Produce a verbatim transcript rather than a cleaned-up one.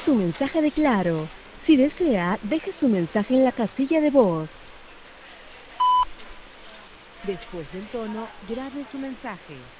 su mensaje de Claro. Si desea, deje su mensaje en la casilla de voz. Después del tono, grabe su mensaje.